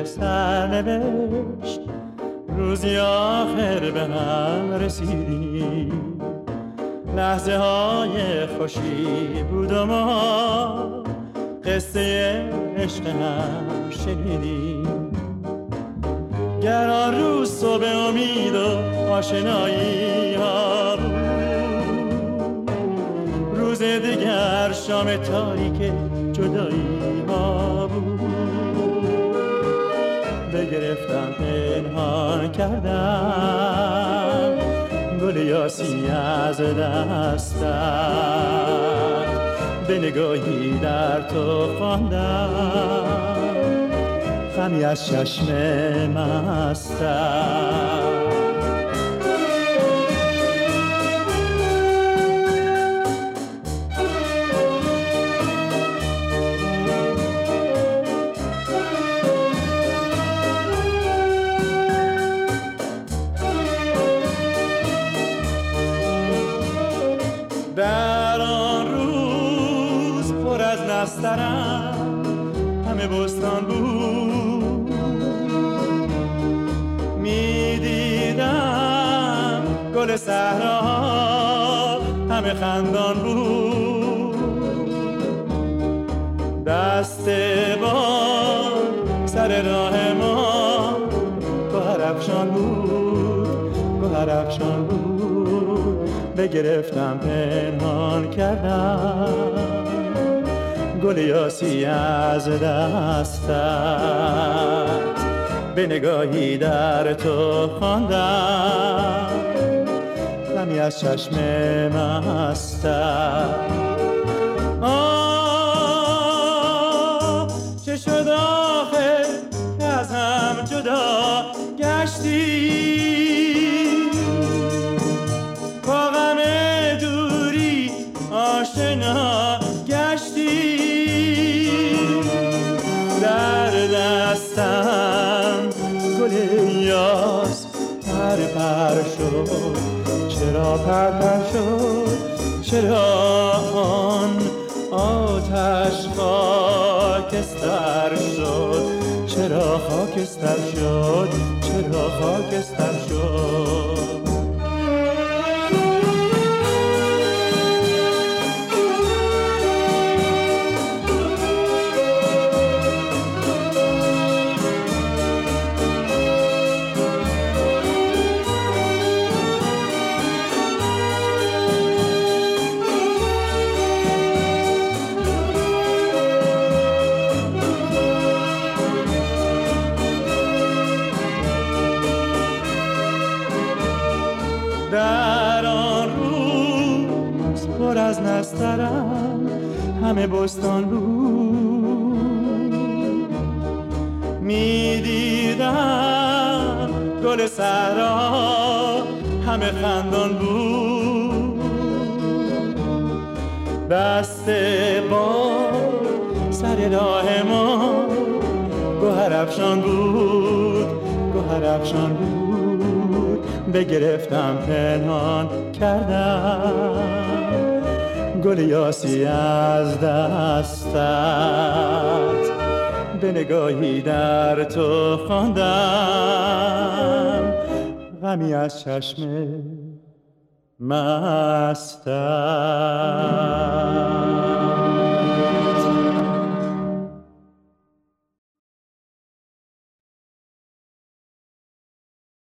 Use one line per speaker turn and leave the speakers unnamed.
سرنوشت روزی آخر به هم رسیدیم، لحظه های خوشی بود و ما قصه عشق هم شنیدیم. گر آن روز صبح امید و آشنایی ها بود، روز دیگر شام تاریک جدایی ها بود. بگرفتم پنهان کردم گل یاسی از دستت، به نگاهی در تو خواندم غمی از چشم مستت. در آن روز پر از نسترن همه بستان بود، میدیدم گل صحرا همه خندان بود. دست باد سر راه ما گوهر افشان بود، گوهر افشان بود. بگرفتم پنهان کردم گل یاسی از دستت، به نگاهی در تو خواندم غمی از چشم مستت. آه چه شد آخر که از هم جدا گشتی، با غم دوری آشنا گشتی. در دستم گل یاس پر پر شد، چرا پر پر شد؟ چرا آن آتش خاکستر شد؟ چرا خاکستر شد؟ چرا خاکستر شد؟ در آن روز پر از نسترن همه بستان بود، میدیدم گل صحرا همه خندان بود. دست باد سر راه ما گوهر افشان بود، گوهر افشان بود. بگرفتم پنهان کردم گل یاسی از دستت، به نگاهی در تو خواندم غمی از چشم مستت.